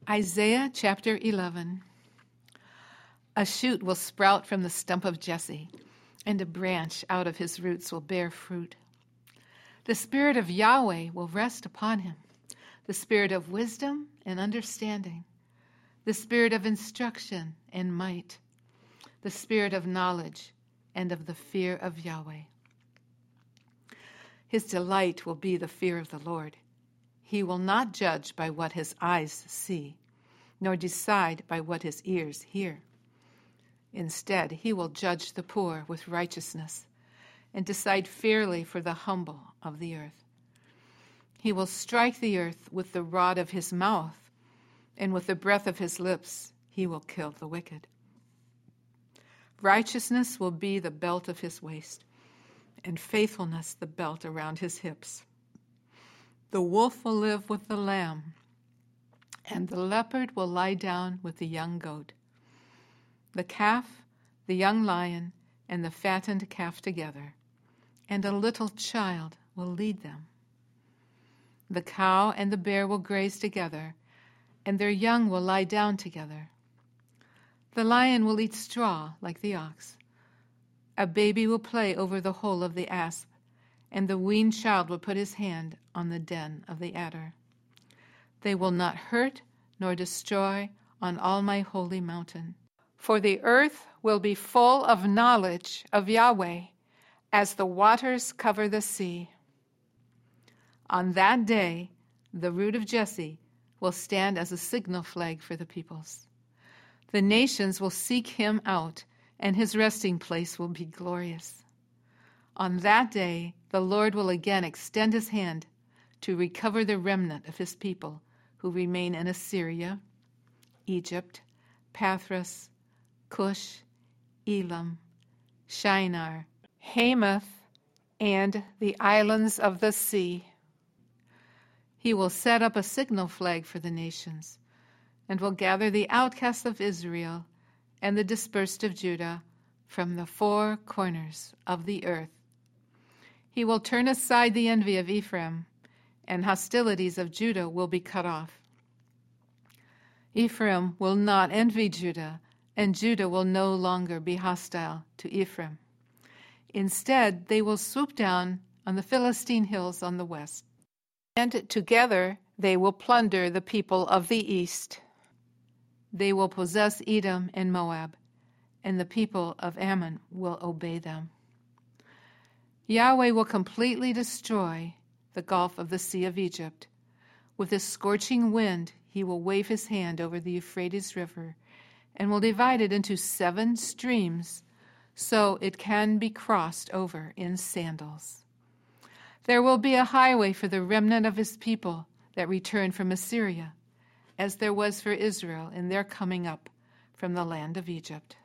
Isaiah chapter 11. A shoot will sprout from the stump of Jesse, and a branch out of his roots will bear fruit. The Spirit of Yahweh will rest upon him, the Spirit of wisdom and understanding, the Spirit of instruction and might, the Spirit of knowledge and of the fear of Yahweh. His delight will be the fear of the Lord. He will not judge by what his eyes see, nor decide by what his ears hear. Instead, he will judge the poor with righteousness and decide fairly for the humble of the earth. He will strike the earth with the rod of his mouth, and with the breath of his lips he will kill the wicked. Righteousness will be the belt of his waist, and faithfulness the belt around his hips. The wolf will live with the lamb, and the leopard will lie down with the young goat. The calf, the young lion, and the fattened calf together, and a little child will lead them. The cow and the bear will graze together, and their young will lie down together. The lion will eat straw like the ox. A baby will play over the hole of the asp, and the weaned child will put his hand on the den of the adder. They will not hurt nor destroy on all my holy mountain. For the earth will be full of knowledge of Yahweh, as the waters cover the sea. On that day, the root of Jesse will stand as a signal flag for the peoples. The nations will seek him out, and his resting place will be glorious. On that day, the Lord will again extend his hand to recover the remnant of his people who remain in Assyria, Egypt, Pathros, Cush, Elam, Shinar, Hamath, and the islands of the sea. He will set up a signal flag for the nations, and will gather the outcasts of Israel and the dispersed of Judah from the four corners of the earth. He will turn aside the envy of Ephraim, and hostilities of Judah will be cut off. Ephraim will not envy Judah, and Judah will no longer be hostile to Ephraim. Instead, they will swoop down on the Philistine hills on the west, and together they will plunder the people of the east. They will possess Edom and Moab, and the people of Ammon will obey them. Yahweh will completely destroy the gulf of the Sea of Egypt. With a scorching wind, he will wave his hand over the Euphrates River and will divide it into 7 streams so it can be crossed over in sandals. There will be a highway for the remnant of his people that return from Assyria, as there was for Israel in their coming up from the land of Egypt.